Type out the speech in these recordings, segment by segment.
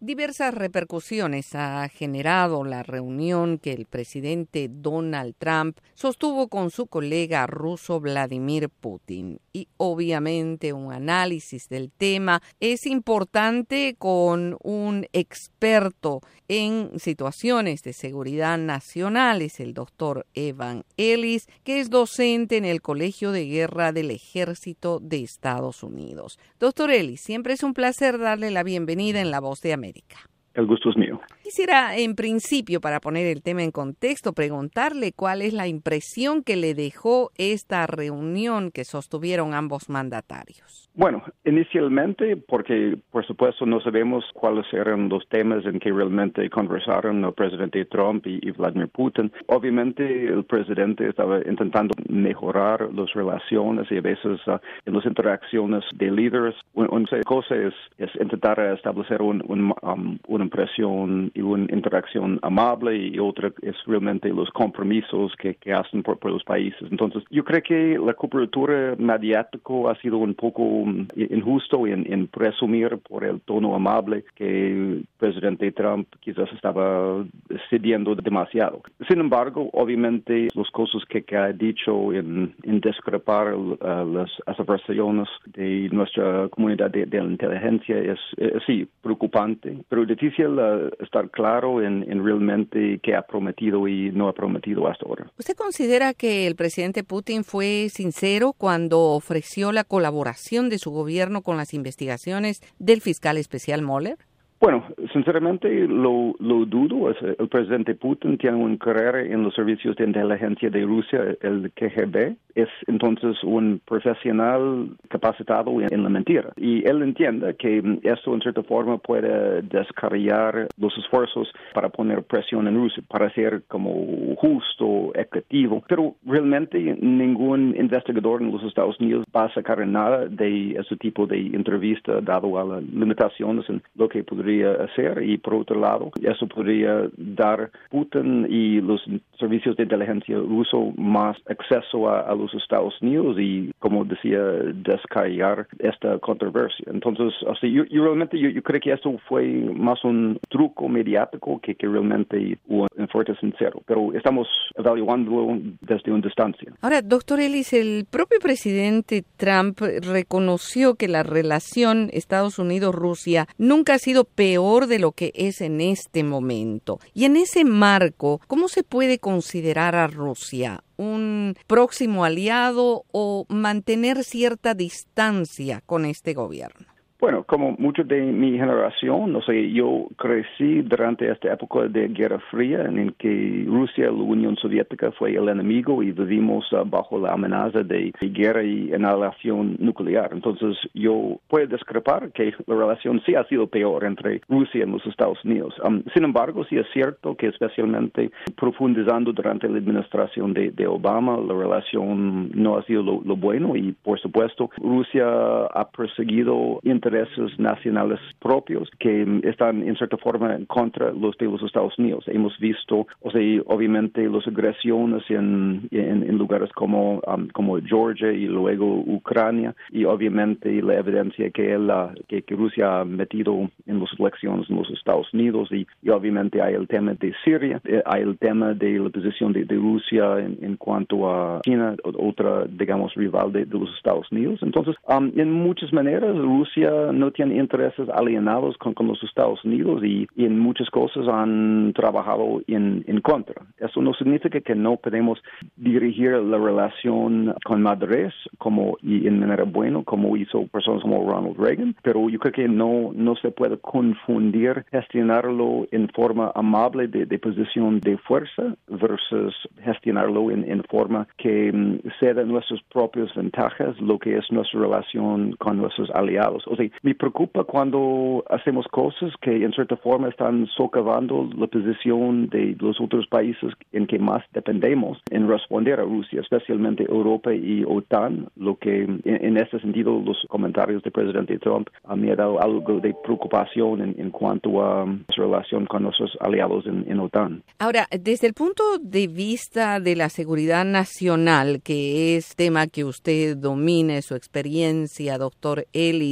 Diversas repercusiones ha generado la reunión que el presidente Donald Trump sostuvo con su colega ruso Vladimir Putin. Y obviamente un análisis del tema es importante con un experto en situaciones de seguridad nacional, es el doctor Evan Ellis, que es docente en el Colegio de Guerra del Ejército de Estados Unidos. Doctor Ellis, siempre es un placer darle la bienvenida en La Voz de América. El gusto es mío. Quisiera, en principio, para poner el tema en contexto, preguntarle cuál es la impresión que le dejó esta reunión que sostuvieron ambos mandatarios. Bueno, inicialmente, porque por supuesto no sabemos cuáles eran los temas en que realmente conversaron el presidente Trump y Vladimir Putin. Obviamente el presidente estaba intentando mejorar las relaciones y a veces en las interacciones de líderes. Una cosa es intentar establecer una impresión y una interacción amable y otra es realmente los compromisos que hacen por los países. Entonces, yo creo que la cobertura mediática ha sido un poco injusto en presumir por el tono amable que el presidente Trump quizás estaba cediendo demasiado. Sin embargo, obviamente, las cosas que ha dicho en discrepar las aseveraciones de nuestra comunidad de la inteligencia es sí, preocupante, pero difícil estar claro en realmente qué ha prometido y no ha prometido hasta ahora. ¿Usted considera que el presidente Putin fue sincero cuando ofreció la colaboración de su gobierno con las investigaciones del fiscal especial Mueller? Bueno, sinceramente lo dudo. El presidente Putin tiene una carrera en los servicios de inteligencia de Rusia, el KGB. Es entonces un profesional capacitado en la mentira. Y él entiende que esto en cierta forma puede descarriar los esfuerzos para poner presión en Rusia, para ser como justo, equitativo. Pero realmente ningún investigador en los Estados Unidos va a sacar nada de ese tipo de entrevista dado a las limitaciones en lo que podría hacer, y por otro lado, eso podría dar Putin y los servicios de inteligencia ruso más acceso a los Estados Unidos y, como decía, descargar esta controversia. Entonces, así, yo realmente creo que esto fue más un truco mediático que realmente un fuerte sincero, pero estamos evaluándolo desde una distancia. Ahora, doctor Ellis, el propio presidente Trump reconoció que la relación Estados Unidos-Rusia nunca ha sido peor de lo que es en este momento. Y en ese marco, ¿cómo se puede considerar a Rusia un próximo aliado o mantener cierta distancia con este gobierno? Bueno, como muchos de mi generación, no sé, yo crecí durante esta época de Guerra Fría en que Rusia, la Unión Soviética, fue el enemigo y vivimos bajo la amenaza de guerra y aniquilación nuclear. Entonces, yo puedo discrepar que la relación sí ha sido peor entre Rusia y los Estados Unidos. Sin embargo, sí es cierto que especialmente profundizando durante la administración de Obama, la relación no ha sido lo bueno y, por supuesto, Rusia ha perseguido intereses nacionales propios que están en cierta forma en contra los de los Estados Unidos. Hemos visto, obviamente las agresiones en lugares como Georgia y luego Ucrania, y obviamente la evidencia que Rusia ha metido en las elecciones en los Estados Unidos, y obviamente hay el tema de Siria, hay el tema de la posición de Rusia en cuanto a China, otra, digamos, rival de los Estados Unidos. Entonces, en muchas maneras, Rusia no tiene intereses alienados con los Estados Unidos y en muchas cosas han trabajado en contra. Eso no significa que no podemos dirigir la relación con madurez y en manera buena, como hizo personas como Ronald Reagan, pero yo creo que no se puede confundir gestionarlo en forma amable de posición de fuerza versus gestionarlo en forma que ceda nuestras propias ventajas, lo que es nuestra relación con nuestros aliados. O sea, me preocupa cuando hacemos cosas que en cierta forma están socavando la posición de los otros países en que más dependemos en responder a Rusia, especialmente Europa y OTAN, lo que en este sentido los comentarios del presidente Trump me ha dado algo de preocupación en cuanto a su relación con nuestros aliados en OTAN. Ahora, desde el punto de vista de la seguridad nacional, que es tema que usted domina, su experiencia, doctor Ellis,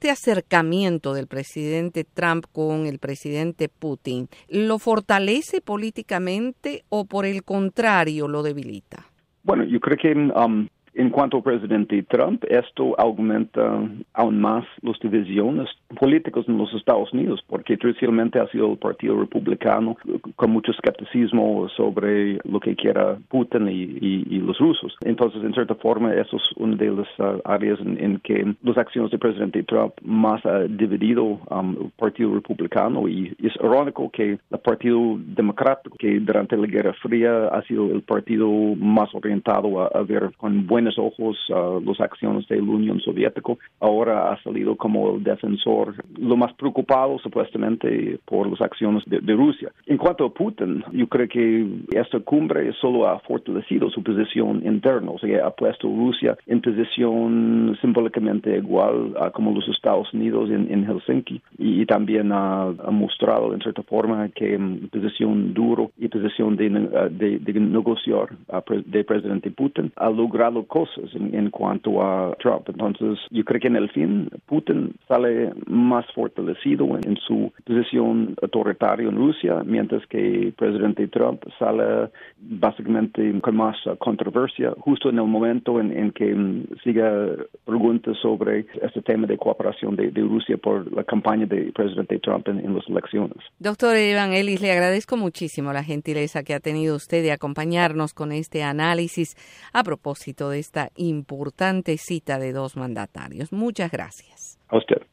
este acercamiento del presidente Trump con el presidente Putin, ¿lo fortalece políticamente o por el contrario lo debilita? Bueno, yo creo que en cuanto al presidente Trump, esto aumenta aún más las divisiones políticas en los Estados Unidos, porque tradicionalmente ha sido el Partido Republicano con mucho escepticismo sobre lo que quiera Putin y los rusos. Entonces, en cierta forma, eso es una de las áreas en que las acciones del presidente Trump más ha dividido el Partido Republicano, y es irónico que el Partido Democrático, que durante la Guerra Fría ha sido el partido más orientado a ver con buenos ojos las acciones de la Unión Soviética, ahora ha salido como el defensor, lo más preocupado supuestamente por las acciones de Rusia. En cuanto a Putin, yo creo que esta cumbre solo ha fortalecido su posición interna, o sea, ha puesto a Rusia en posición simbólicamente igual como los Estados Unidos en Helsinki, y también ha mostrado en cierta forma que posición duro y posición de negociar de presidente Putin ha logrado cosas en cuanto a Trump. Entonces, yo creo que en el fin, Putin sale más fortalecido en su posición autoritaria en Rusia, mientras que el presidente Trump sale básicamente con más controversia, justo en el momento en que siga preguntas sobre este tema de cooperación de Rusia por la campaña del presidente Trump en las elecciones. Doctor Evangelis, le agradezco muchísimo la gentileza que ha tenido usted de acompañarnos con este análisis a propósito de esta importante cita de dos mandatarios. Muchas gracias. A usted.